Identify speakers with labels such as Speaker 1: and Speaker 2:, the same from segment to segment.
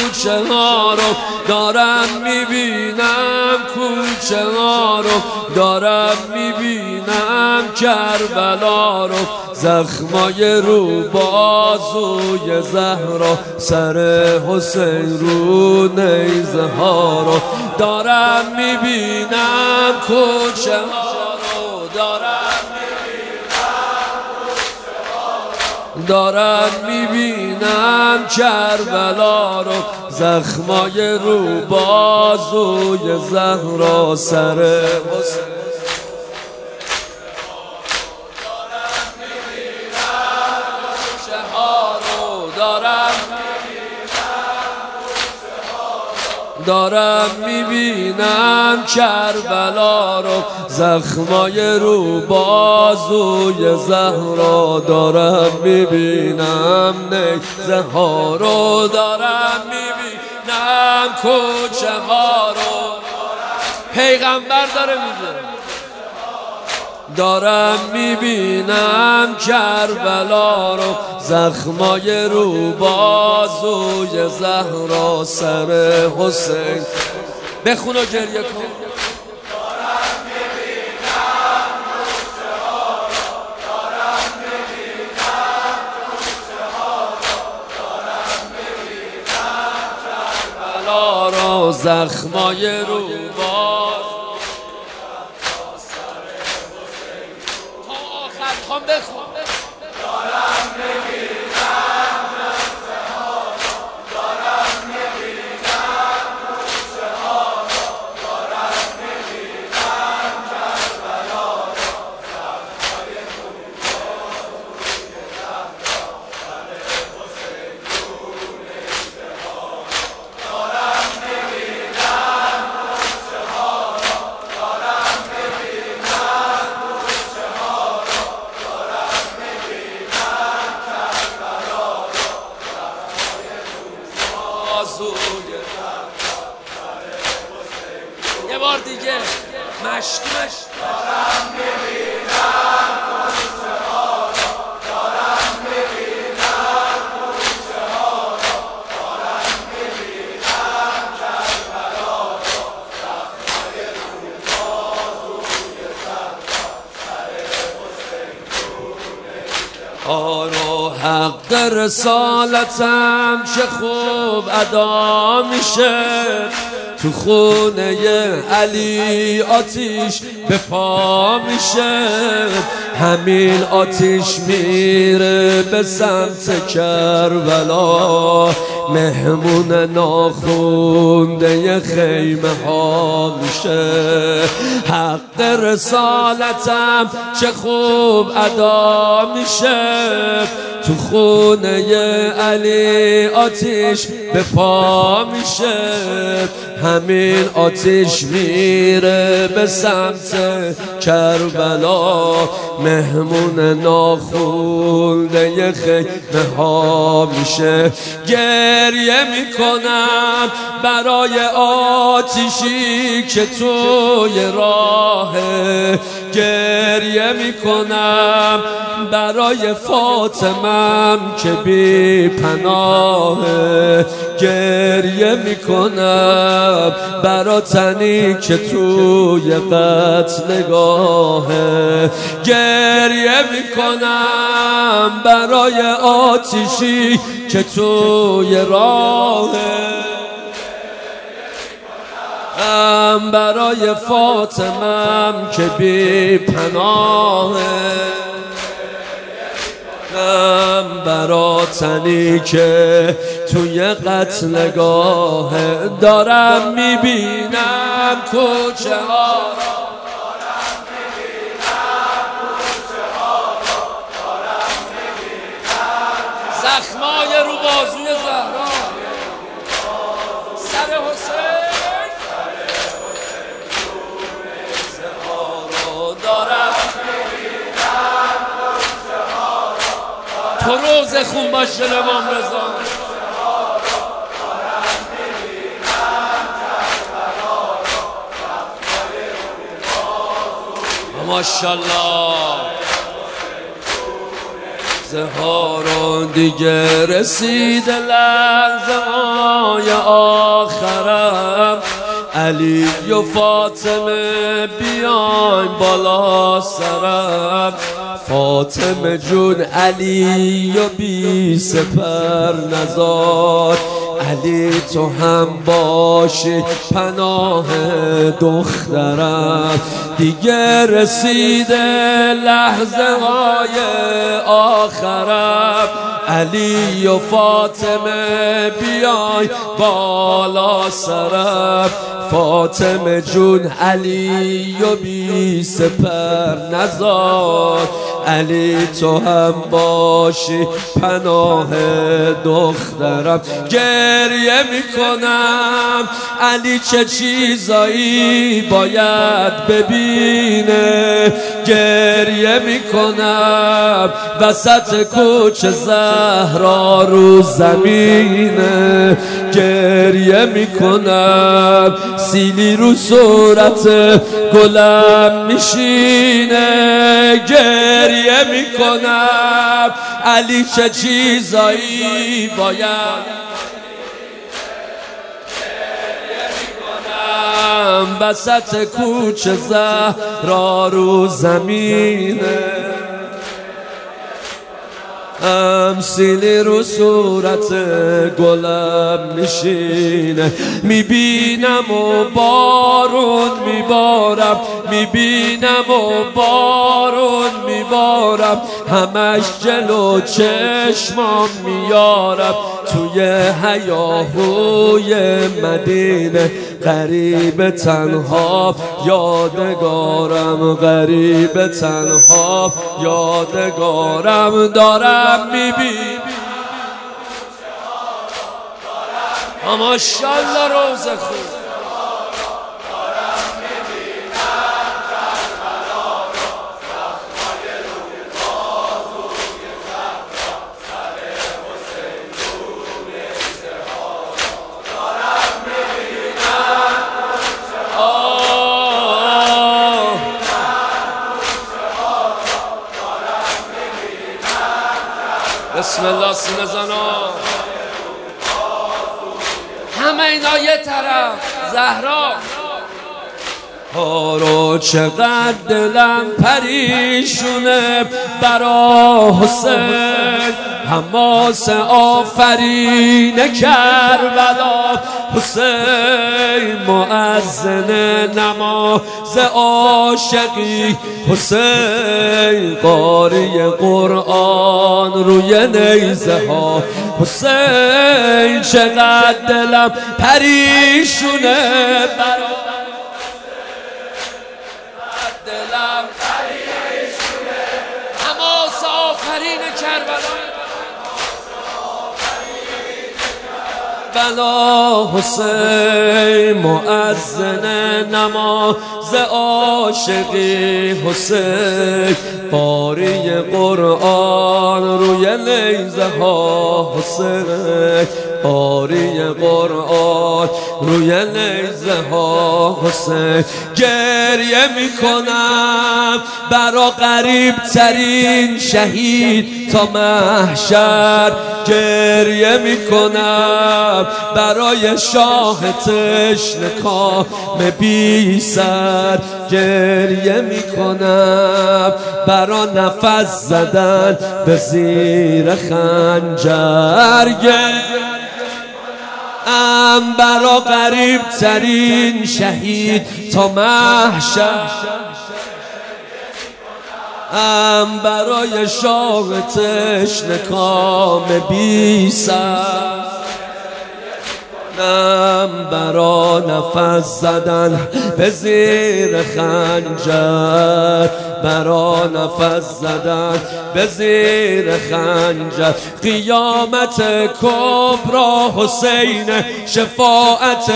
Speaker 1: کوچه ها رو دارم میبینم، کوچه ها رو دارم میبینم، کربلا رو، زخمای رو بازوی زهرا، سر حسین رو نیزه ها رو دارم میبینم، کوچه ها رو دارم میبینم، کربلا رو، زخمای رو بازوی زهرا، سر حسین دارم میبینم، کربلا رو، زخمای رو بازوی زهرا، دارم میبینم، نیزه ها رو دارم میبینم، کوچه ها رو. پیغمبر داره میگه دارم میبینم، کربلا رو، زخمای رو بازوی زهرا، سر حسین. بخون و گریه کن.
Speaker 2: دارم میبینم کوچه ها رو، دارم میبینم کوچه ها رو، دارم میبینم،
Speaker 1: کربلا رو، زخمای رو خواهم بخون.
Speaker 2: دارم میبینم کوچه ها رو، دارم میبینم کوچه ها رو، دارم میبینم، کربلا رو، زخمای رو بازوی زهرا، سر حسین رو نیزه ها رو، دارم میبینم کوچه ها رو، دارم میبینم کوچه ها رو،
Speaker 1: یه بار دیگه مشتوش.
Speaker 2: دارم میبینم کوچه ها رو، دارم میبینم کوچه ها رو، دارم میبینم، کربلا رو، زخمای رو بازوی زهرا، سر حسین رو نیزه ها
Speaker 1: رو. حق رسالتم چه خوب ادا میشه، تو خونه علی آتیش به پا میشه، همین آتیش میره به سمت کربلا، مهمون ناخونده خیمه ها میشه. حق رسالتم چه خوب ادا میشه، تو خونه علی آتیش به پا میشه، همین آتیش میره به سمت کربلا، مهمون ناخونده خیمه ها میشه. گریه میکنم برای آتیشی که توی راهه، گریه میکنم برای فاطمم که بی پناهه، گریه میکنم برای تنی که توی قتلگاهه، گریه میکنم برای آتیشی که توی راهه، برای فاطمم که بی پناهه، برای تنی که توی قتلگاه، دارم میبینم کوچه ها،
Speaker 2: دارم میبینم کوچه ها رو، دارم میبینم،
Speaker 1: زخمای رو بازوی زهرا، سر حسین دارم
Speaker 2: میبینم کوچه ها رو،
Speaker 1: تو روز خون باشه امام رضا.
Speaker 2: دارم میبینم، کربلا رو، زخمای رو بازوی
Speaker 1: ماشاءالله. لحظه ها رو دیگه رسیده لحظه های آخرم علی و فاطمه بیاین بالا سرم فاطمه جون علی و بی سپر نزار علی تو هم باشی پناه دخترم دیگه رسیده لحظه های آخرم علی و فاطمه بیای بالا سرم فاطمه جون علی و بی سپر نزار علی تو هم باشی پناه دخترم گریه میکنم علی چه چیزایی باید ببینه گریه میکنم وسط کوچه زهرا رو زمینه گریه میکنم سیلی رو صورت گلم میشینه گریه میکنم علی چه چیزایی باید وسط کوچه زهرا رو زمینه سیلی رو صورت گلم میشینه میبینم و بارون میبارم میبینم و بارون میبارم همش جلو چشمام میارم توی هیاهوی مدینه غریب تنها یادگارم غریب تنها یادگارم دارم میبینم ماشاءالله روز خوب بسم الله سینه زنا همه اینا یه طرف زهرا رو چقدر دلم پریشونه برا حسین حماس آفرین کربلا حسین مؤذن نماز عاشقی حسین قاری قرآن روی نیزه ها حسین چقدر دلم پریشونه برا دلم پریشونه حماس آفرین کربلا بلا حسین مؤذن نماز عاشقی حسین قاری قرآن روی نیزه ها حسین قاری قرآن روی نیزه ها حسین گریه میکنم برا قریب ترین شهید تا محشر گریه میکنم برای شاه تشنه کام بی سر گریه میکنم برا نفس زدن به زیر خنجر برا قریب ترین شهید تا محشر برای شاه تشنه کام بی سر برا نفس زدن به زیر خنجر برا نفس زدن به زیر خنجر قیامت کبرا حسین شفاعت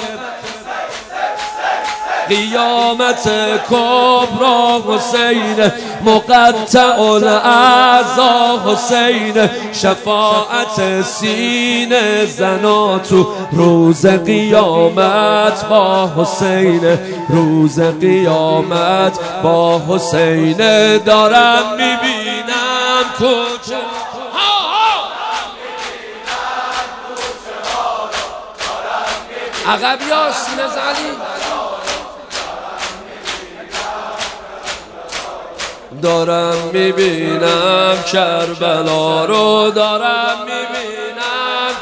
Speaker 1: قیامت کبرا حسین مقطع الاعضا حسین شفاعت سینه زناتو روز قیامت با حسین روز قیامت با حسین دارم میبینم کجا عقب یا سینه زنی دارم میبینم کربلا رو دارم میبینم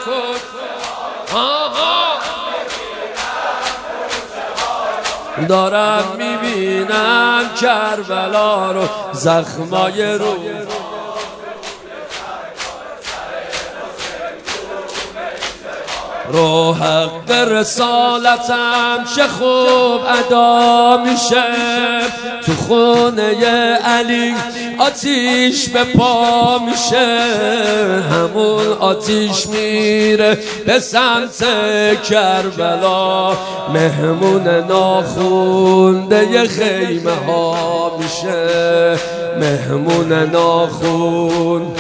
Speaker 1: دارم میبینم کربلا رو زخمای رو رو حق رسالتم چه خوب ادا میشه تو خونه علی آتیش به پا میشه همون آتیش میره به سمت کربلا مهمون ناخونده خیمه ها میشه مهمون ناخون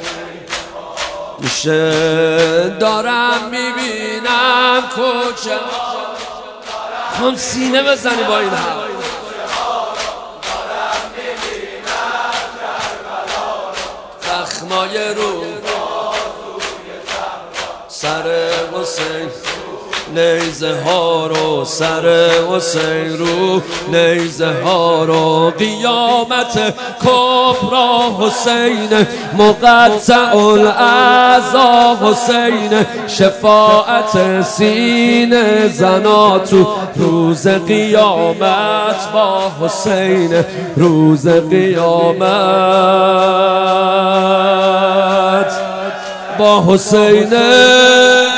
Speaker 1: میشه دارم میبینم کوچه خون سینه بزنی با این هم زخمای رو سر حسین نیزه ها رو سر حسین رو نیزه ها رو قیامت کبرا حسین مقطع الاعضا حسین شفاعت سینه زنا تو روز قیامت با حسین روز قیامت با حسین